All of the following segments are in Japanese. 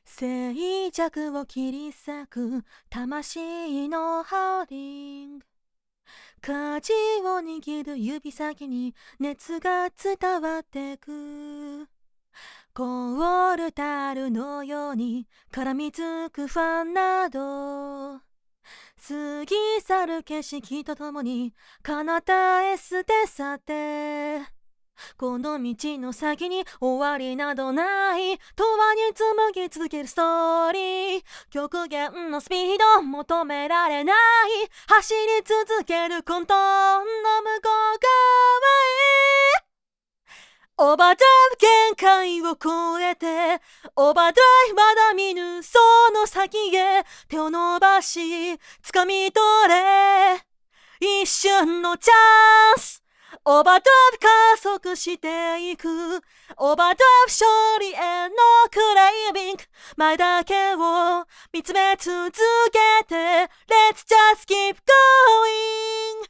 静寂を切り裂く魂のハウリング。舵を握る指先に熱が伝わってく。コールタルのように絡みつくファンなど、過ぎ去る景色とともに彼方へ捨て去って、この道の先に終わりなどない、永遠に紡ぎ続けるストーリー。極限のスピード求められない、走り続ける混沌の向こう側へ。オーバードライブ限界を超えて、オーバードライブまだ見ぬその先へ手を伸ばし掴み取れ、一瞬のチャンス。オーバードライブ加速していく、オーバードライブ勝利へのクレイビング。前だけを見つめ続けて Let's just keep going。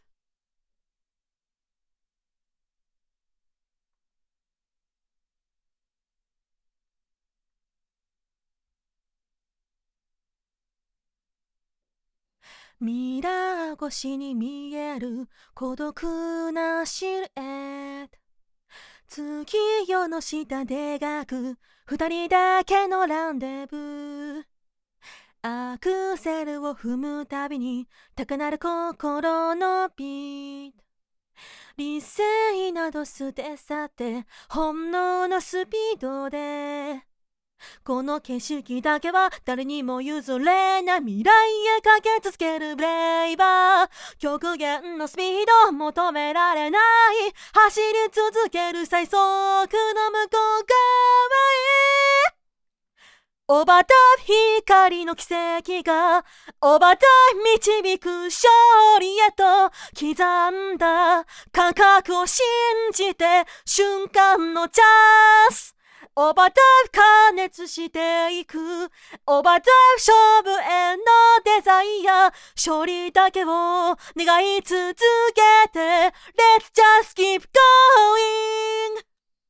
ミラー越しに見える孤独なシルエット。月夜の下で描く二人だけのランデブー。アクセルを踏むたびに高鳴る心のビート。理性など捨て去って本能のスピードで、この景色だけは誰にも譲れない、未来へかけ続けるブレイバー。極限のスピード求められない、走り続ける最速の向こう側へ。オーバードライブ光の奇跡がオーバードライブ導く勝利へと刻んだ感覚を信じて、瞬間のチャンス。オーバードライブ加熱していく、オーバードライブ勝負へのデザイア。勝利だけを願い続けて Let's just keep going。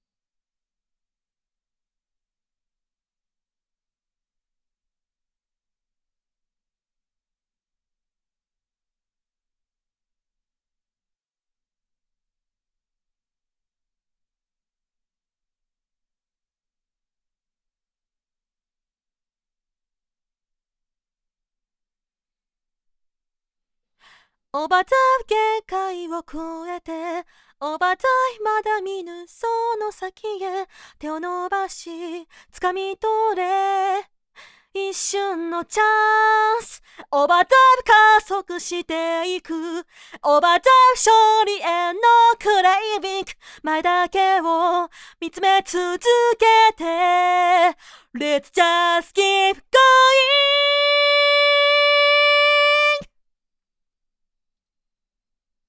オーバードライブ限界を超えて、オーバードライブまだ見ぬその先へ手を伸ばし掴み取れ、一瞬のチャンス。オーバードライブ加速していく、オーバードライブ勝利へのクレイビング。前だけを見つめ続けて Let's just keep going。